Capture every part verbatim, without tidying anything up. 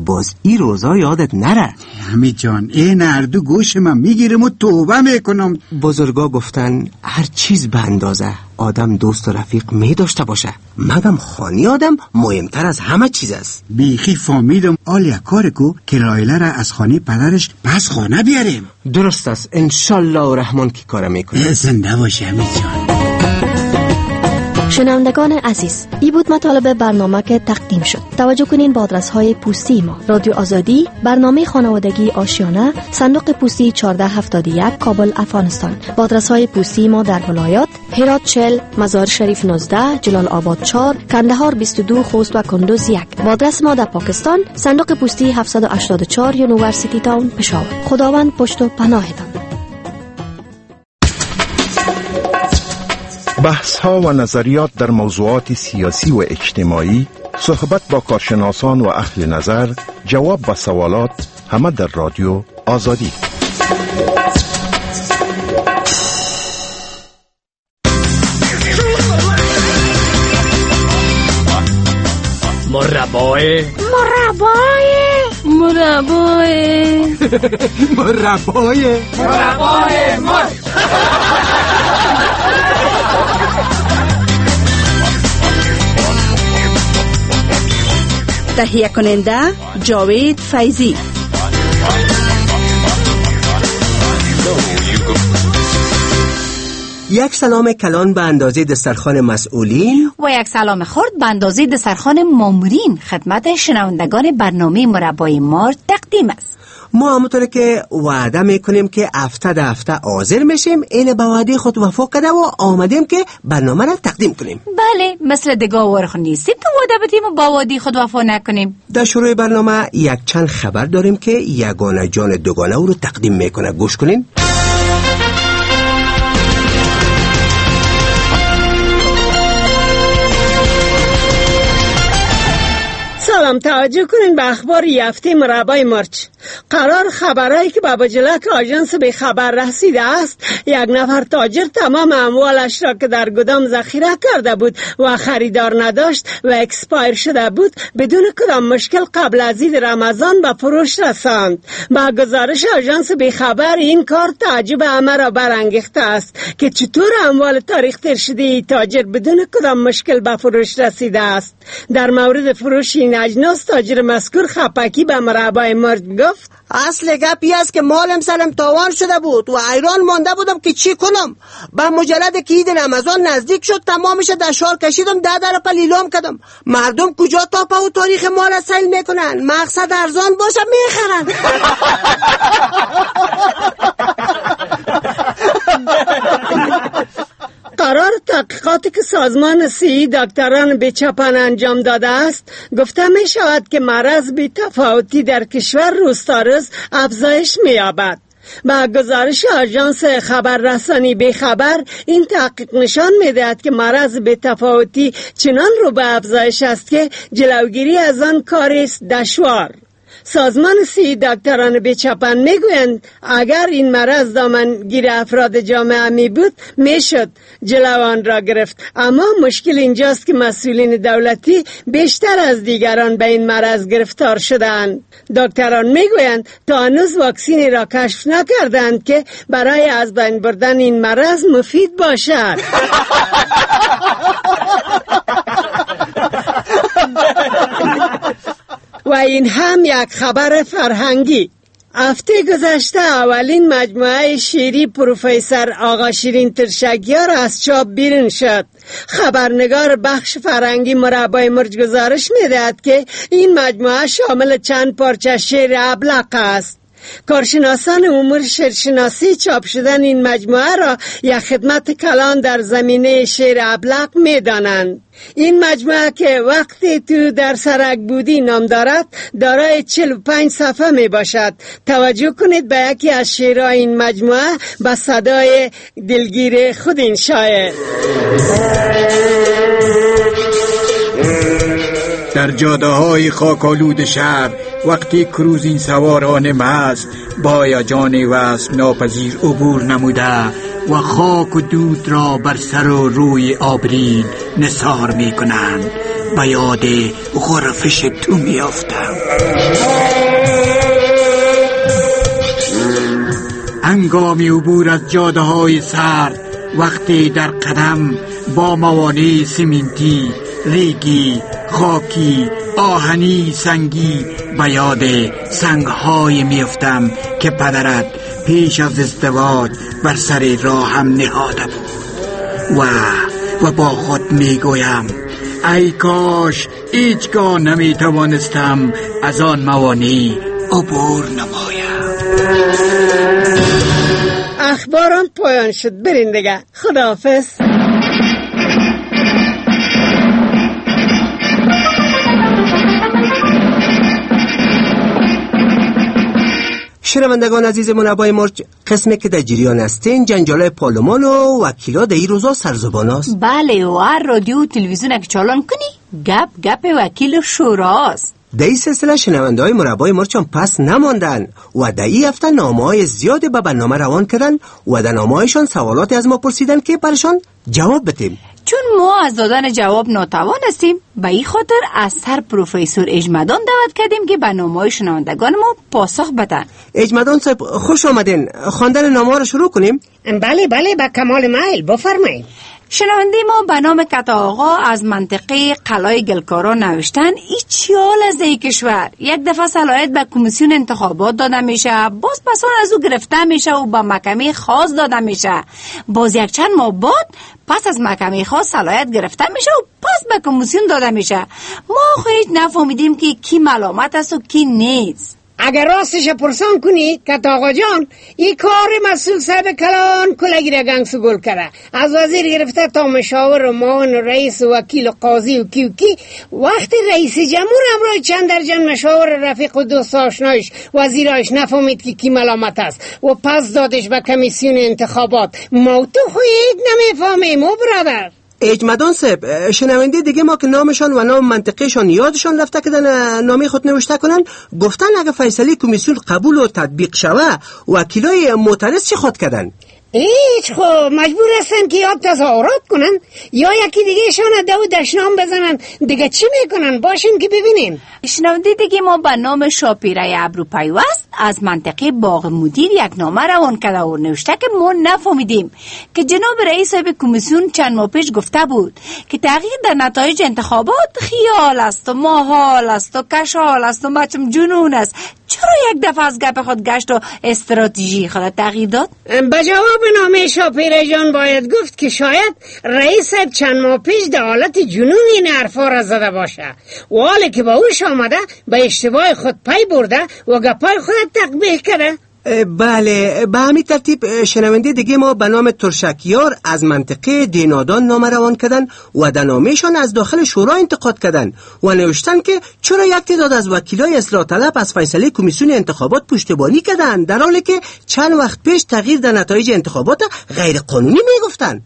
باز این روزا یادت نره. حمید جان این اردو گوش من میگیرم و توبه میکنم. بزرگا گفتن هر چیز به اندازه آدم دوست و رفیق می داشته باشه، مگم خانی آدم مهمتر از همه چیز است. بیخی فهمیدم آلیا کار کو که رایله را از خانه پدرش پس خانه بیاریم. درست است، انشالله و رحمان کی کار میکنه. زنده باشه حمید جان. شنوندگان عزیز، این بود مطالب برنامه که تقدیم شد. توجه کنین با آدرس های پستی ما: رادیو آزادی، برنامه خانوادگی آشیانه، صندوق پستی چهارده هفتاد و یک، کابل، افغانستان. با آدرس های پستی ما در ولایات: هرات چهل، مزار شریف نوزده، جلال آباد چهار، کندهار بیست و دو، خوست و کندوز یک. با آدرس ما در پاکستان: صندوق پستی هفتصد و هشتاد و چهار، یونیورسیتی تاون، پشاور. خداوند پشت و پناهتان. بحث ها و نظریات در موضوعات سیاسی و اجتماعی، صحبت با کارشناسان و اهل نظر، جواب به سوالات، همه در رادیو آزادی. مربای مربای مربای مربای مربای مر تهیه کننده جاوید فیضی. یک سلام کلان به اندازه دسترخوان مسئولین و یک سلام خرد به اندازه دسترخوان مامورین خدمت شنوندگان برنامه مربای مار تقدیم است. ما همونطور که وعده میکنیم که هفته ده هفته حاضر میشیم، این به وعده خود وفا کرده و آمدیم که برنامه را تقدیم کنیم. بله، مثل دگاه ورخ نیستیم که وعده بدیم و با وعده خود وفا نکنیم. در شروع برنامه یک چند خبر داریم که یگانه جان دوگانه او رو تقدیم میکنه. گوش کنین. سلام، توجه کنین به اخبار یافته مربای مرچ. قرار خبرهایی که به بجلک آژانس به خبر رسیده است، یک نفر تاجر تمام اموالش را که در گدام ذخیره کرده بود و خریدار نداشت و اکسپایر شده بود بدون کدام مشکل قبل از عید رمضان به فروش رساند. با گزارش آژانس به خبر این کار تعجب همه را برانگیخته است که چطور اموال تاریخ تیر شده تاجر بدون کدام مشکل به فروش رسیده است. در مورد فروش این اجناس تاجر مذکور خپکی به مربای مرد گفت: اصل گپی است که مالم سرم تاوان شده بود و حیران مانده بودم که چی کنم. با مجرد که عید رمضان نزدیک شد تمامش دشوار کشیدم، ده در پا لیلام کردم. مردم کجا تاپه و تاریخ مال را سیل میکنن، مقصد ارزان باشه میخرن. قرار تحقیقاتی که سازمان صحی دکتران به چپن انجام داده است گفته می شود که مرض بی تفاوتی در کشور روز تا روز افزایش می یابد. با گزارش آژانس خبررسانی به خبر، این تحقیق نشان می‌دهد که مرض بی تفاوتی چنان رو به افزایش است که جلوگیری از آن کاری است دشوار. سازمان صحی دکتران به چپن میگویند اگر این مرض دامنگیر افراد جامعه می بود میشد جلو آن را گرفت، اما مشکل اینجاست که مسئولین دولتی بیشتر از دیگران به این مرض گرفتار شدند. دکتران میگویند تا هنوز واکسینی را کشف نکردند که برای از بین بردن این مرض مفید باشد. و این هم یک خبر فرهنگی. هفته گذشته اولین مجموعه شعری پروفسور آقا شیرین ترشگیار از چاپ بیرون شد. خبرنگار بخش فرهنگی مربای مرج گزارش می‌دهد که این مجموعه شامل چند پارچه شعر ابلق است. کارشناسان امور شعرشناسی چاپ شدن این مجموعه را یک خدمت کلان در زمینه شعر ابلق می دانند. این مجموعه که وقتی تو در سرک بودی نام دارد دارای چهل و پنج صفحه می باشد. توجه کنید به یکی از شعرهای این مجموعه با صدای دلگیر خود این شاعر. در جاده های خاکالود شهر وقتی کروزین سواران مست با هیجان وصف ناپذیر عبور نموده و خاک و دود را بر سر و روی آبرین نثار می کنند، به یاد غرفش تو می افتم. هنگام عبور از جاده های سرد، وقتی در قدم با موانع سیمنتی، ریگی، خاکی، آهنی، سنگی به یاد سنگهای میفتم که پدرت پیش از ازدواج بر سر راهم نهاده بود. و و با خود میگویم ای کاش هیچگاه نمیتوانستم از آن موانع عبور نمایم. اخبارم پایان شد، برین دیگه. خداحافظ. شنوندگان عزیز منبای مرج، قسمی که در جریان هستین جنجال پارلمان و وکیلا در این روزا سرزبان است. بله، و هر رادیو و تلویزیون که چالان کنی گپ گپ وکیل شوراست. در این سلسله شنونده های مربای مرچ هم پس نماندن و در این هفته نامه های زیادی به برنامه روان کردن و در نامه هایشان سوالاتی از ما پرسیدن که برشان جواب بدیم. چون ما از دادن جواب ناتوان هستیم، به این خاطر از سر پروفسور اجمدان دعوت کردیم که به نامه های شنوندگان ما پاسخ بدن. اجمدان صاحب خوش آمدین. خواندن نامه ها رو شروع کنیم؟ بله بله، با کمال میل بفرمایید. شنونده ما به نام کتا آقا از منطقه قلای گلکارا نوشتن ایچیال از ای کشور یک دفعه صلاحیت به کمیسیون انتخابات داده میشه، باز پسان از او گرفته میشه و به محکمه خاص داده میشه، باز یک چند ماه بعد پس از محکمه خاص صلاحیت گرفته میشه و پس به کمیسیون داده میشه. ما خیلی نفهمیدیم که کی ملامت است و کی نیست. اگر راستش پرسان کنی که آقا جان این کار مسئول صاحب کلان کلگی را گنگسو گل کرده، از وزیر گرفته تا مشاور و معاون و رئیس و وکیل و قاضی و کی و کی. وقتی رئیس جمهور امرای چند درجن مشاور رفیق و دوست آشنایش وزیرایش نفهمید که کی ملامت است و پس دادش به کمیسیون انتخابات. ما تو خوید نمیفهمیم و برادر. اجمدان صاحب، شنونده دیگه ما که نامشان و نام منطقهشان یادشان رفته که نامی خود نوشته کنن، گفتن اگه فیصله کمیسیون قبول و تطبیق شوه وکیلای معترض چی خود کردن؟ هیچ، خب مجبور هستن که یا تظاهرات کنن یا یکی دیگه شان دو دشنام بزنن. دیگه چی میکنن؟ باشین که ببینیم. شنونده دیگه ما به نام شاپیره ابرو پیوست از منطقه باغ مدیر یک نامه روان کرده و نوشته که ما نفهمیدیم که جناب رئیس کمیسیون چند ماه پیش گفته بود که تغییر در نتایج انتخابات خیال است و محال است و کشال است و مچم جنون است. چرا یک دفعه از گپ خود گشت و استراتژی خود تغییر داد؟ به جواب نامه شاپیره جان باید گفت که شاید رئیس صاحب چند ماه پیش در حالت جنون این حرفا را زده باشه و حالی که با اوش آمده به اشتباه خود پی برده و گپای خود تقبیح کرده. بله، به همین ترتیب شنونده دیگه ما به نام ترشکیار از منطقه دینادان نامه روان کردن و در نامهشان از داخل شورا انتقاد کردن و نوشتن که چرا یک تعداد از وکیلای اصلاح طلب از فیصله کمیسیون انتخابات پشتیبانی کردن در حالی که چند وقت پیش تغییر در نتایج انتخابات غیر قانونی میگفتن.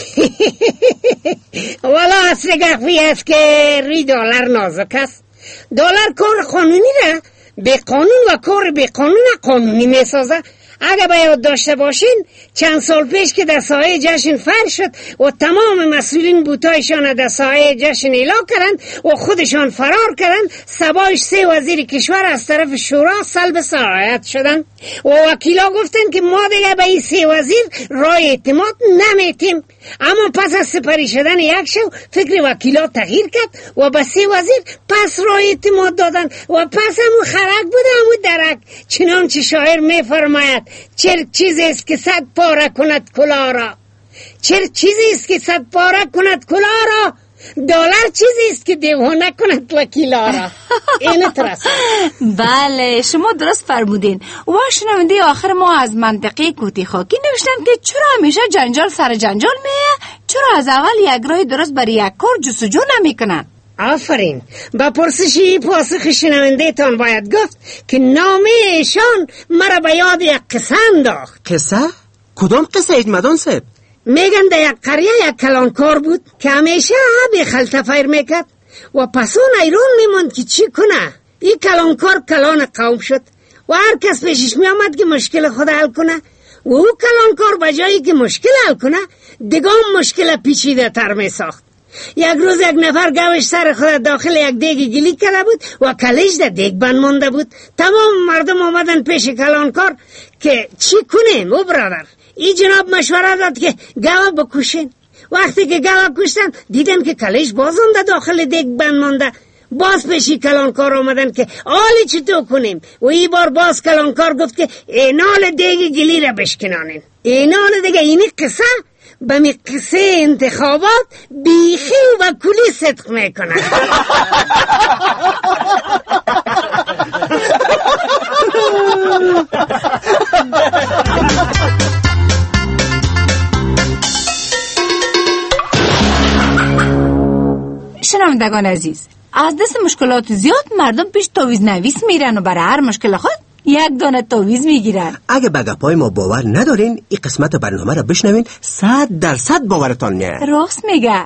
والا اصل گفی است که ری دلار نازک است. دلار کار قانونی را به قانون و کار به قانون قانونی میسازه. اگه باید داشته باشین چند سال پیش که در سایه جشن فر شد و تمام مسئولین بوتایشان در سایه جشن اعلام کردن و خودشان فرار کردن، سبایش سه وزیر کشور از طرف شورا سلب صلاحیت شدن و وکیلا گفتن که ما دیگه به این سه وزیر رای اعتماد نمیتیم. اما پس از سپری شدن یک شو فکر وکیلا تغییر کرد و به سه وزیر پس رای اعتماد دادن و پس همون خرک بود همون درک. چنانچه شاعر میفرماید چه چیزی است که صد پاره کند کلا را، چه چیزی است که صد پاره کند کلا را، دلار چیزی است که دیوانه کند وکیلا را. اینه ترس. بله، شما درست فرمودین. و شنونده آخر ما از منطقه کوتی خاکی نوشتن که چرا همیشه جنجال سر جنجال میه، چرا از اول یک راه درست برای یک کار جستجو نمیکنن. آفرین. با پرسشی پاسخ شنونده تان باید گفت که نامه ایشان مرا به یاد یک قصه انداخت. قصه؟ کدام قصه اجمدان صاحب؟ میگن در یک قریه یک کلانکار بود که همیشه به خلطه فیر میکرد و پس اون ایرون میموند که چی کنه. این کلانکار کلان قوم شد و هر کس پیشش میامد که مشکل خود حل کنه و او کلانکار بجایی که مشکل حل کنه دگام مشکل پیچیده تر میساخت. یک روز یک نفر گوش سر خود داخل یک دیگ گلی کرده بود و کلش در دیگ بند مانده بود. تمام مردم آمدن پیش کلانکار که چی کنیم او برادر. این جناب مشوره داد که گوه بکشین. وقتی که گوه کشتن دیدن که کلش باز اونده داخل دیگ بند مانده. باز پیشی کلانکار آمدن که آلی چطور کنیم و این بار باز کلانکار گفت که اینال دیگ گلی را بشکنانین. اینال دیگه اینی قصه به می قصه انتخابات بیخی و کلی صدق میکنن. شنوندگان عزیز، از دست مشکلات زیاد مردم پیش تعویض نویس میرن و برای هر مشکل خود یک دانه تعویض میگیرن. اگه به گپای ما باور ندارین این قسمت برنامه رو بشنوین، صد درصد باورتان میاد. راست میگه.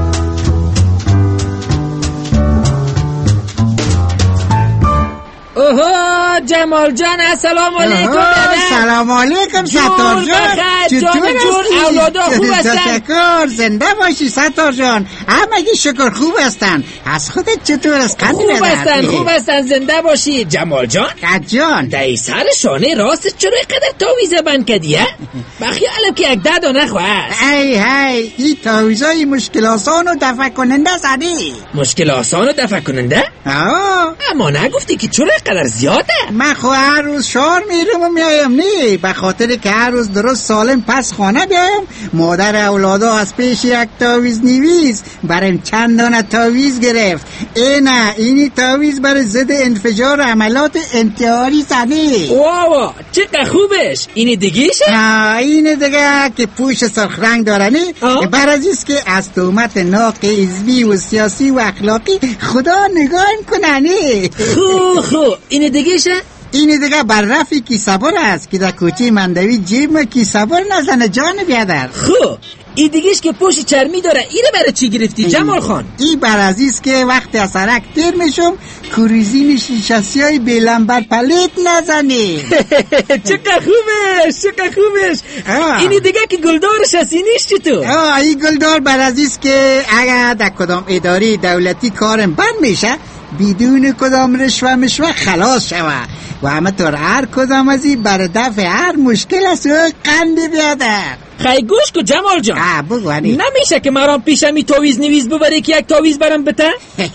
اوه جمال جان، السلام علیکم. سلام علیکم ستار جان. چطور جون اولادا خوب هستن؟ شکر، زنده باشی ستار جان. همگی شکر خوب هستن. از خودت چطور است؟ خوب هستن خوب هستن زنده باشی. جمال جان جان دای سر شانه راست چرا اینقدر تعویض بند کردی؟ بخیالم که یک ده دانه خواست. ای هی این تعویضای مشکل آسان و دفع کننده زدی. مشکل آسان و دفع کننده؟ آه اما نگفتی که چرا اینقدر زیاده؟ من خو هر روز شار میرم و میایم نی، به خاطر که هر روز درست سالم پس خانه بیایم. مادر اولادا از پیش یک تعویض نویس برام چند دانه تعویض گرفت. اینه اینی تعویض برای ضد انفجار عملات انتحاری زدی. واو چقدر خوبش. اینی دیگهشه؟ نه اینه دیگه که پوش سرخ رنگ داره نی، برازیست که از تهمت ناق حزبی و سیاسی و اخلاقی خدا نگاه کنه نی. خو خو اینه دیگهشه؟ اینی دیگه بر رفی کی صبر است که در کوچه مندوی جیب ما کی صبر نزنه جان بیادر. خو این دیگهش که پوش چرمی داره، اینه برای چی گرفتی جمال خان؟ این بر عزیز که وقتی از سرک تیر میشم کروزین شیشاسی های بیلنبر پلیت نزنی. چقدر خوبش چقدر خوبش. اینی دیگه که گلدارش هستی نیست چطور؟ آه این گلدار بر عزیز که اگر در کدام اداری دولتی کارم بند میشه بدون کدام رشوه مشوه خلاص شوه و همه طور هر کدام از این بر دفع هر مشکل است و قندی بیادر. خیلی گوش کو جمال جان. آه بگوانی. نمیشه که مرام پیشمی تعویض نویس ببری که یک تعویض برام بده؟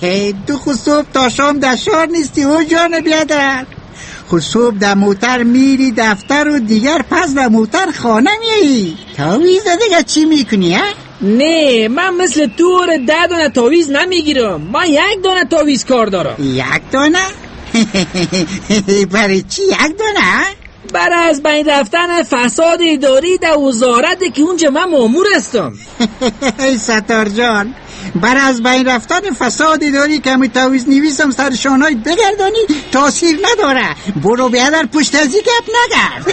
تو خود صبح تا شام در شهر نیستی او جان بیادر. خود صبح در موتر میری دفتر و دیگر پس در موتر خانه میایی. تعویض دیگه چی میکنی ها؟ نه من مثل تو ده دانه تعویض نمیگیرم. من یک دانه تعویض کار دارم. یک دانه؟ برای چی یک دانه؟ برای از بین رفتن فساد اداری در وزارت که اونجا من مامور هستم. ای ستار جان، برای از بین رفتن فساد اداری که می تعویض نویسم سر شانهای بگردانی تاثیر نداره. برو بیادر پشت ازی گپ نگرد.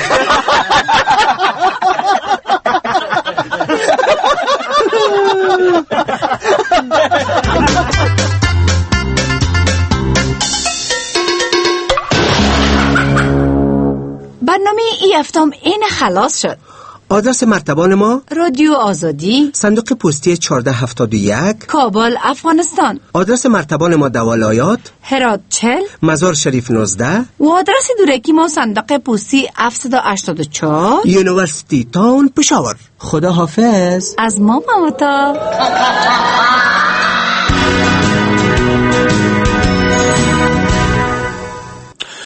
برنامه ای هفتم این خلاص شد. آدرس مرتبان ما رادیو آزادی، صندوق پستی چهارده هفتاد و یک، کابل، افغانستان. آدرس مرتبان ما دوالایات، هرات چهل، مزار شریف نوزده و آدرس دورکی ما صندوق پستی هفتصد و هشتاد و چهار، یونیورسیتی تاون پشاور. خدا حافظ. از ما ممتا.